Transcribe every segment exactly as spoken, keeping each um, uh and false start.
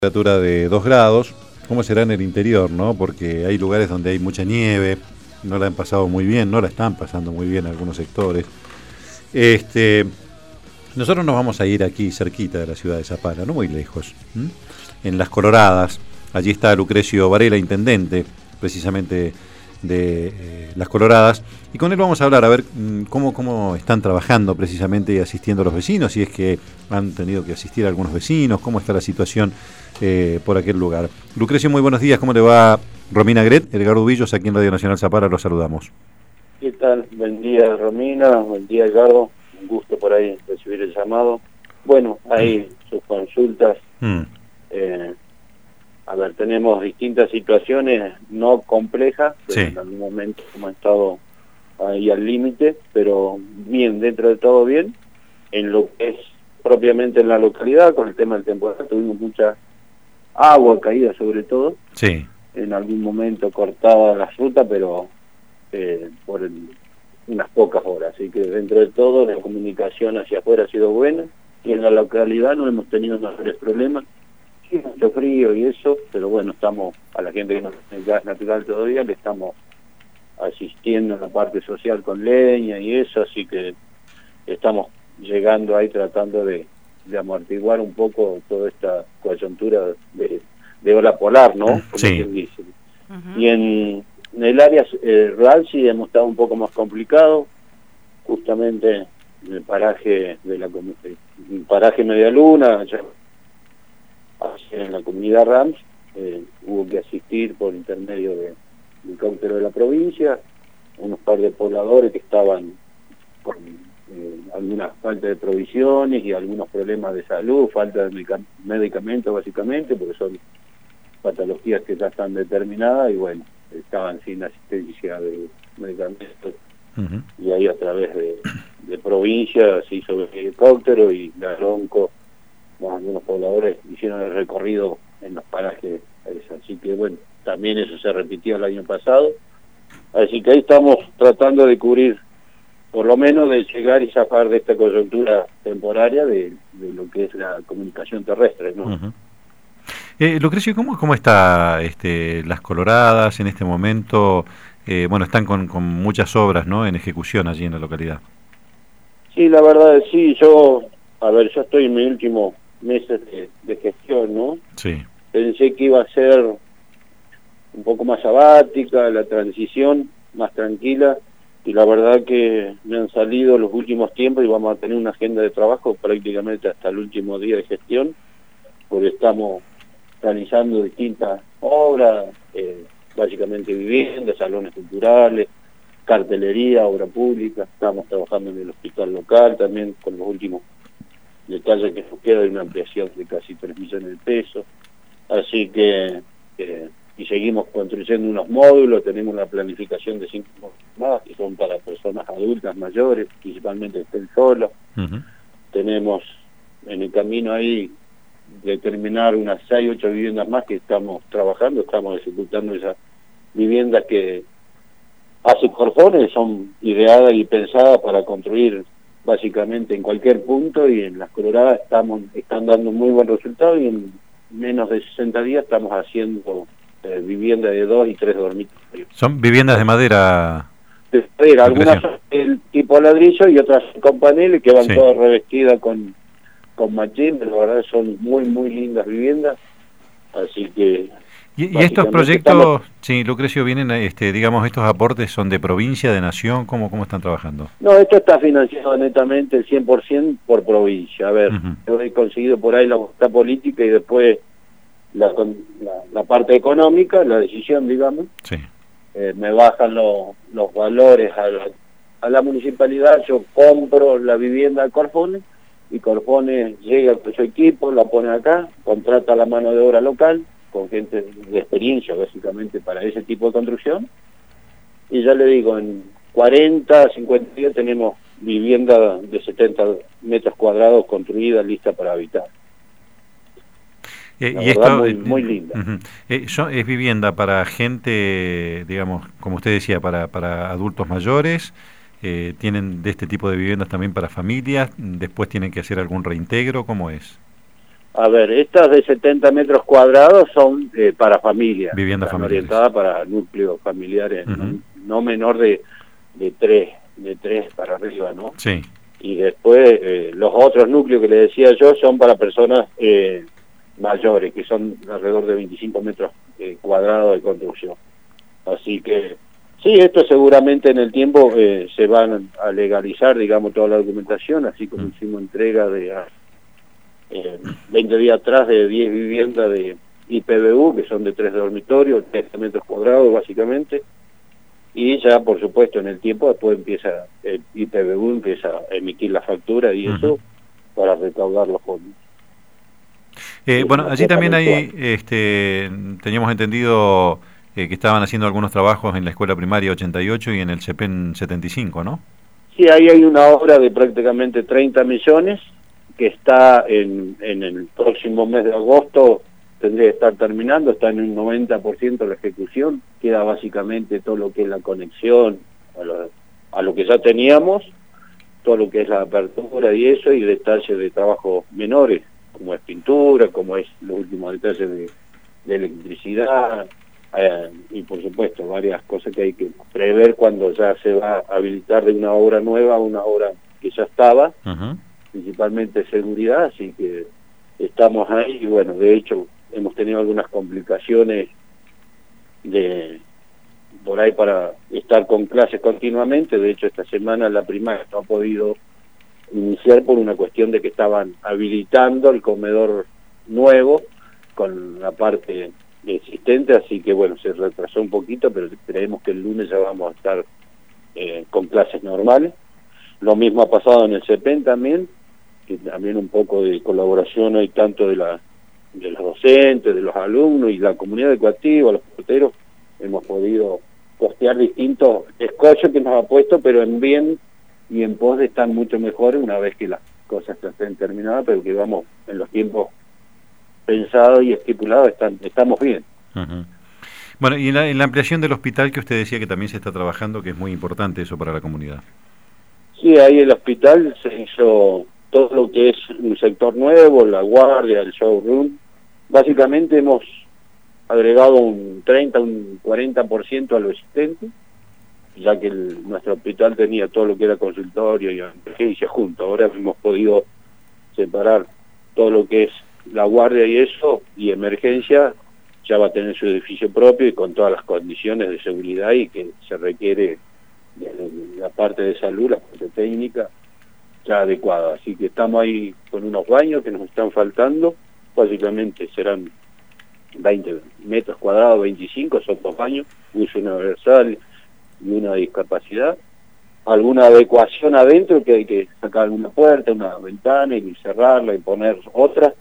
Temperatura de dos grados. ¿Cómo será en el interior, no? Porque hay lugares donde hay mucha nieve, no la han pasado muy bien, no la están pasando muy bien algunos sectores. Este, nosotros nos vamos a ir aquí cerquita de la ciudad de Zapala, no muy lejos, ¿m? En Las Coloradas. Allí está Lucrecio Varela, intendente, precisamente de eh, Las Coloradas, y con él vamos a hablar a ver mmm, cómo, cómo están trabajando precisamente y asistiendo a los vecinos, si es que han tenido que asistir a algunos vecinos, cómo está la situación eh, por aquel lugar. Lucrecio, muy buenos días, ¿cómo le va? Romina Gret, Edgardo Villos, aquí en Radio Nacional Zapala, los saludamos. ¿Qué tal? Buen día, Romina, buen día, Edgardo, un gusto por ahí recibir el llamado. Bueno, ahí sus consultas. Mm. Eh, A ver, tenemos distintas situaciones no complejas, pero sí, en algún momento hemos estado ahí al límite, pero bien, dentro de todo bien. En lo que es propiamente en la localidad, con el tema del temporal, tuvimos mucha agua caída sobre todo. Sí. En algún momento cortada la ruta, pero eh, por el, unas pocas horas. Así que dentro de todo la comunicación hacia afuera ha sido buena, y en la localidad no hemos tenido mayores problemas. Mucho frío y eso, pero bueno, estamos, a la gente que no tiene gas natural todavía, le estamos asistiendo en la parte social con leña y eso, así que estamos llegando ahí tratando de, de amortiguar un poco toda esta coyuntura de, de ola polar, ¿no? Como sí. quien dice. Uh-huh. Y en, en el área eh, rural sí hemos estado un poco más complicado, justamente en el paraje de la el paraje Media Luna, ya en la comunidad Rams, eh, hubo que asistir por intermedio de, del caucero de la provincia, unos par de pobladores que estaban con eh, alguna falta de provisiones y algunos problemas de salud, falta de medicamentos básicamente, porque son patologías que ya están determinadas y bueno, estaban sin asistencia de medicamentos. Uh-huh. Y ahí a través de, de provincia se hizo el helicóptero y la Ronco, algunos pobladores hicieron el recorrido en los parajes, así que bueno, también eso se repitió el año pasado, así que ahí estamos tratando de cubrir, por lo menos de llegar y zafar de esta coyuntura temporaria de, de lo que es la comunicación terrestre, ¿no? Uh-huh. eh, Lucrecio, ¿cómo, cómo está este, Las Coloradas en este momento? Eh, bueno, están con, con muchas obras, ¿no?, en ejecución allí en la localidad. Sí, la verdad, sí, yo, a ver, yo estoy en mi último meses de, de gestión, ¿no? Sí. Pensé que iba a ser un poco más sabática, la transición más tranquila, y la verdad que me han salido los últimos tiempos y vamos a tener una agenda de trabajo prácticamente hasta el último día de gestión, porque estamos realizando distintas obras, eh, básicamente viviendas, salones culturales, cartelería, obra pública, estamos trabajando en el hospital local también con los últimos detalle que nos queda de una ampliación de casi tres millones de pesos, así que eh, y seguimos construyendo unos módulos, tenemos una planificación de cinco módulos más que son para personas adultas mayores, principalmente que estén solos. Uh-huh. Tenemos en el camino ahí de terminar unas seis, ocho viviendas más que estamos trabajando, estamos ejecutando esas viviendas que hace Corfones, son ideadas y pensadas para construir básicamente en cualquier punto, y en Las Coloradas estamos están dando muy buen resultado, y en menos de sesenta días estamos haciendo eh, viviendas de dos y tres dormitorios. ¿Son viviendas de madera? De madera, algunas son el tipo ladrillo y otras con paneles que van sí. todas revestidas con, con machín, pero la verdad son muy muy lindas viviendas, así que... ¿Y, y estos proyectos, estamos... sí, Lucrecio, vienen, este, digamos, estos aportes son de provincia, de nación, ¿cómo, cómo están trabajando? No, esto está financiado netamente el cien por ciento por provincia. A ver, uh-huh. yo he conseguido por ahí la voluntad política y después la, la, la parte económica, la decisión, digamos. Sí. Eh, me bajan lo, los valores a la, a la municipalidad, yo compro la vivienda a Corfones y Corfones llega con su equipo, la pone acá, contrata la mano de obra local, con gente de experiencia básicamente para ese tipo de construcción, y ya le digo, en cuarenta, cincuenta días tenemos vivienda de setenta metros cuadrados construida, lista para habitar. Eh, y esto muy, muy linda. Uh-huh. eh, yo, ¿Es vivienda para gente, digamos, como usted decía, para, para adultos mayores? Eh, ¿Tienen de este tipo de viviendas también para familias? ¿Después tienen que hacer algún reintegro? ¿Cómo es? A ver, estas de setenta metros cuadrados son eh, para familias. Viviendas familiares. Orientadas para núcleos familiares, uh-huh. no, no menor de, de tres, de tres para arriba, ¿no? Sí. Y después eh, los otros núcleos que le decía yo son para personas eh, mayores, que son alrededor de veinticinco metros eh, cuadrados de construcción. Así que, sí, esto seguramente en el tiempo eh, se van a legalizar, digamos, toda la documentación, así como mm. hicimos entrega de eh, veinte días atrás de diez viviendas de I P V U, que son de tres dormitorios, treinta metros cuadrados básicamente, y ya por supuesto en el tiempo después empieza el I P V U empieza a emitir la factura y uh-huh. eso para recaudar los fondos. Eh, bueno, allí también hay, este, teníamos entendido eh, que estaban haciendo algunos trabajos en la escuela primaria ochenta y ocho y en el CEPEN setenta y cinco, ¿no? Sí, ahí hay una obra de prácticamente treinta millones que está en, en el próximo mes de agosto, tendría que estar terminando, está en un noventa por ciento la ejecución, queda básicamente todo lo que es la conexión a lo, a lo que ya teníamos, todo lo que es la apertura y eso, y detalles de trabajos menores, como es pintura, como es los últimos detalles de, de electricidad, eh, y por supuesto varias cosas que hay que prever cuando ya se va a habilitar de una obra nueva a una obra que ya estaba, uh-huh. principalmente seguridad, así que estamos ahí, y bueno, de hecho hemos tenido algunas complicaciones de por ahí para estar con clases continuamente. De hecho esta semana la primaria no ha podido iniciar por una cuestión de que estaban habilitando el comedor nuevo con la parte existente, así que bueno, se retrasó un poquito, pero creemos que el lunes ya vamos a estar eh, con clases normales. Lo mismo ha pasado en el CEPEN también, que también un poco de colaboración hay tanto de la de los docentes, de los alumnos y la comunidad educativa, los porteros, hemos podido costear distintos escollos que nos ha puesto, pero en bien y en pos de estar mucho mejor una vez que las cosas estén terminadas, pero que vamos en los tiempos pensados y estipulados, están, estamos bien. Uh-huh. Bueno, y en la, en la ampliación del hospital que usted decía que también se está trabajando, que es muy importante eso para la comunidad. Sí, ahí el hospital se hizo todo lo que es un sector nuevo, la guardia, el showroom. Básicamente hemos agregado un treinta, un cuarenta por ciento a lo existente, ya que el, nuestro hospital tenía todo lo que era consultorio y emergencia junto. Ahora hemos podido separar todo lo que es la guardia y eso, y emergencia ya va a tener su edificio propio y con todas las condiciones de seguridad y que se requiere de la parte de salud, la parte técnica ya adecuada. Así que estamos ahí con unos baños que nos están faltando, básicamente serán veinte metros cuadrados, veinticinco, son dos baños, uso universal y una discapacidad, alguna adecuación adentro que hay que sacar una puerta, una ventana y cerrarla y poner otra,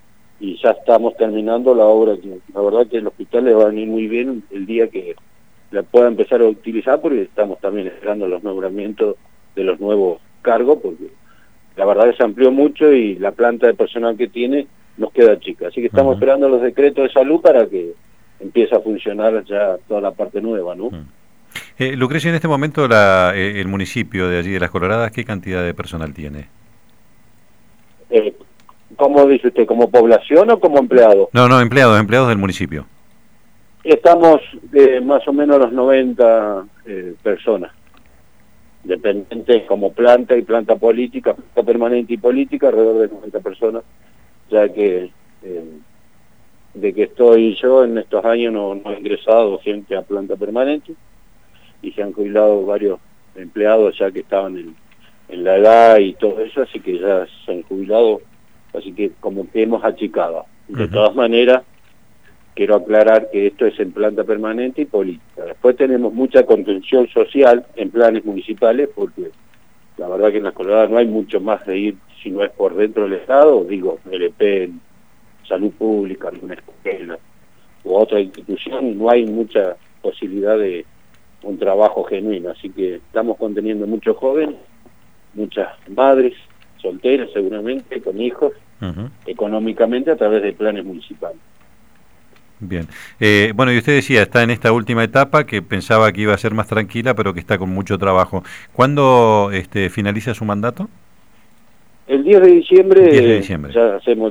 y ya estamos terminando la obra, que la verdad que el hospital le va a venir muy bien el día que la pueda empezar a utilizar, porque estamos también esperando los nombramientos de los nuevos cargos, porque la verdad que se amplió mucho y la planta de personal que tiene nos queda chica, así que estamos uh-huh. esperando los decretos de salud para que empiece a funcionar ya toda la parte nueva, ¿no? Uh-huh. Eh, Lucrecia, en este momento la, eh, el municipio de allí de Las Coloradas, ¿qué cantidad de personal tiene? Eh, ¿Cómo dice usted? ¿Como población o como empleado? No, no, empleados, empleados del municipio. Estamos eh, más o menos los noventa eh, personas, dependientes como planta y planta política, planta permanente y política, alrededor de noventa personas, ya que eh, de que estoy yo en estos años no, no he ingresado gente a planta permanente y se han jubilado varios empleados ya que estaban en, en la edad y todo eso, así que ya se han jubilado, así que como que hemos achicado. De uh-huh. todas maneras, quiero aclarar que esto es en planta permanente y política. Después tenemos mucha contención social en planes municipales, porque la verdad que en Las Coloradas no hay mucho más de ir si no es por dentro del Estado, digo, L P, en salud pública, alguna escuela u otra institución, no hay mucha posibilidad de un trabajo genuino, así que estamos conteniendo muchos jóvenes, muchas madres solteras seguramente, con hijos, uh-huh. económicamente a través de planes municipales. Bien. Eh, bueno, y usted decía, está en esta última etapa que pensaba que iba a ser más tranquila, pero que está con mucho trabajo. ¿Cuándo este, finaliza su mandato? El diez de diciembre, diez de diciembre. Ya hacemos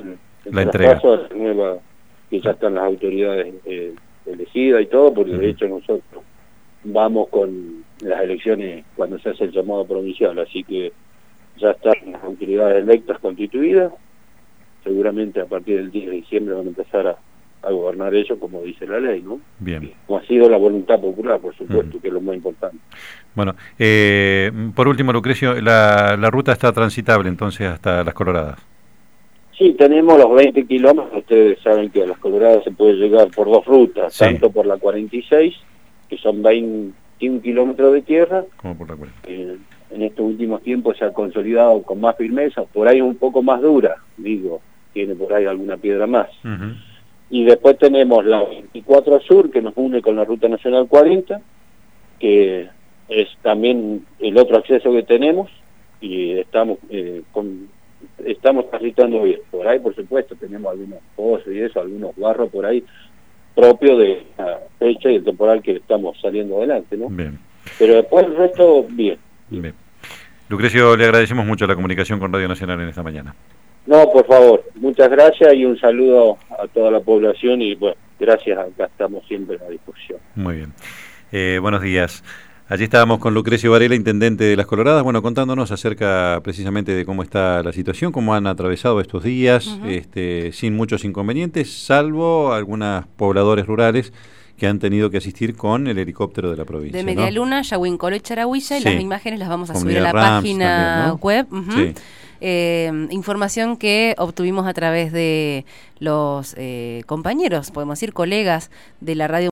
la entrega. Traspaso a la nueva, que ya están las autoridades eh, elegidas y todo, porque uh-huh. de hecho nosotros vamos con las elecciones cuando se hace el llamado provincial, así que ya están las autoridades electas constituidas, seguramente a partir del diez de diciembre van a empezar a, a gobernar ellos como dice la ley, ¿no? Bien. Como ha sido la voluntad popular, por supuesto, uh-huh. que es lo más importante. Bueno, eh, por último, Lucrecio, la, la ruta está transitable entonces hasta Las Coloradas. Sí, tenemos los veinte kilómetros, ustedes saben que a Las Coloradas se puede llegar por dos rutas, sí. tanto por la cuarenta y seis, que son veintiún kilómetros de tierra, como por la cuarenta. Eh, en estos últimos tiempos se ha consolidado con más firmeza, por ahí un poco más dura, digo, tiene por ahí alguna piedra más. Uh-huh. Y después tenemos la veinticuatro Sur, que nos une con la Ruta Nacional cuarenta, que es también el otro acceso que tenemos, y estamos eh, con... estamos transitando bien. Por ahí, por supuesto, tenemos algunos pozos y eso, algunos barros por ahí, propio de la fecha y el temporal que estamos saliendo adelante, ¿no? Bien. Pero después el resto, bien. Bien. Lucrecio, le agradecemos mucho la comunicación con Radio Nacional en esta mañana. No, por favor, muchas gracias y un saludo a toda la población y, bueno, gracias, acá estamos siempre a disposición. Muy bien. Eh, buenos días. Allí estábamos con Lucrecio Varela, intendente de Las Coloradas, bueno, contándonos acerca precisamente de cómo está la situación, cómo han atravesado estos días, uh-huh. este, sin muchos inconvenientes, salvo algunos pobladores rurales que han tenido que asistir con el helicóptero de la provincia. De Medialuna, ¿no? Yahuincolo y Charahuilla, y sí. las imágenes las vamos a Comunidad subir a la Rams página también, ¿no? web. Uh-huh. Sí. Eh, información que obtuvimos a través de los eh, compañeros, podemos decir colegas de la radio